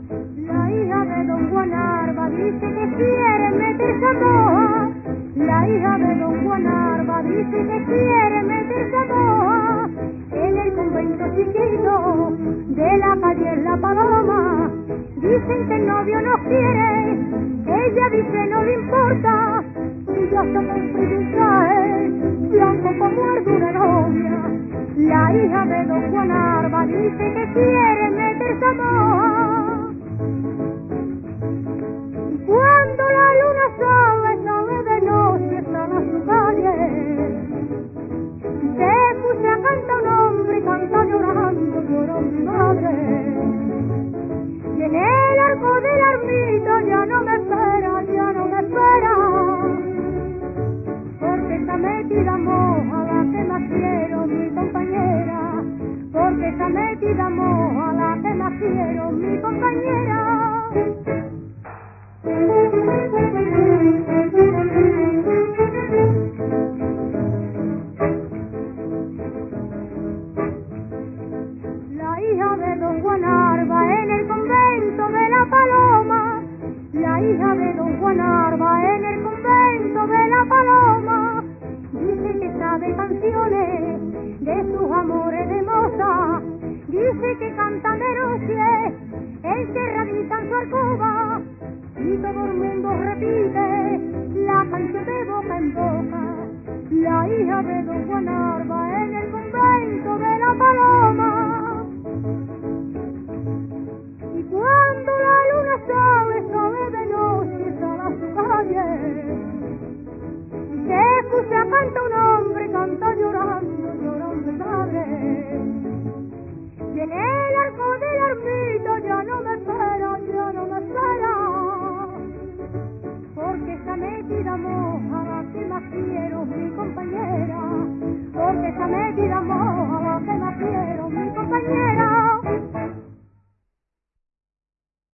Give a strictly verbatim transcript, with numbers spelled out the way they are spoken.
La hija de don Juan Arba dice que quiere meterse a moja. La hija de don Juan Arba dice que quiere meterse a moja. En el convento chiquito de la calle La Paloma. Dicen que el novio no quiere, ella dice no le importa. Y ya está con frío un traje, blanco como el de una novia. La hija de don Juan Arba dice que quiere meterse a moja. Cuando la luna sale, sale de noche, sale a su calle. Se escucha, canta un hombre y canta llorando, lloró mi madre. Y en el arco del ermita ya no me espera, ya no me espera. Porque está metida moja la que más quiero, mi compañera. Porque está metida moja la que más quiero, mi compañera. La hija de don Juan Arba en el convento de La Paloma. La hija de don Juan Arba en el convento de La Paloma. Dice que sabe canciones de sus amores de moza. Dice que canta de noche encerradita en su alcoba. Y todo el mundo repite la canción de boca en boca. La hija de don Juan Arba en el convento de La Paloma. Y cuando la luna sale, sale de noche, sale a su calle. Se escucha, canta un hombre, canta llorando, llorando madre. Y en el arco de la ermita ya no me espera, ya no me espera. Porque está metida moja la que más quiero, mi compañera. Porque está metida moja